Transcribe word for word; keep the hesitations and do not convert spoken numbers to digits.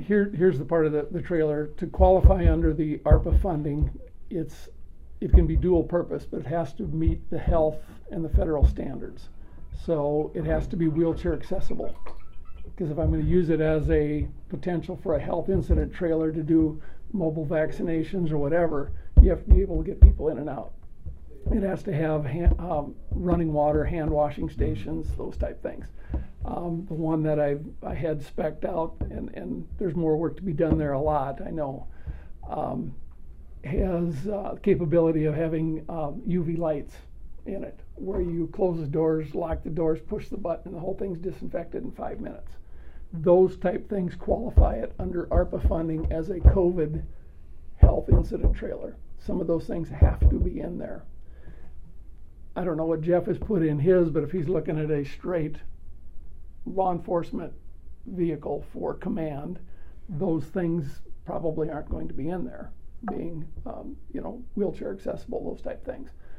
here, here's the part of the, the trailer. To qualify under the ARPA funding, it's it can be dual purpose, but it has to meet the health and the federal standards. So it has to be wheelchair accessible. Because if I'm going to use it as a potential for a health incident trailer to do mobile vaccinations or whatever, you have to be able to get people in and out. It has to have hand, um, running water, hand washing stations, those type things. Um, the one that I I had spec'd out, and, and there's more work to be done there a lot, I know, um, has uh, capability of having um, U V lights in it, where you close the doors, lock the doors, push the button, and the whole thing's disinfected in five minutes. Those type things qualify it under ARPA funding as a COVID health incident trailer. Some of those things have to be in there. I don't know what Jeff has put in his, but if he's looking at a straight law enforcement vehicle for command, those things probably aren't going to be in there, being um, you know, wheelchair accessible, those type things.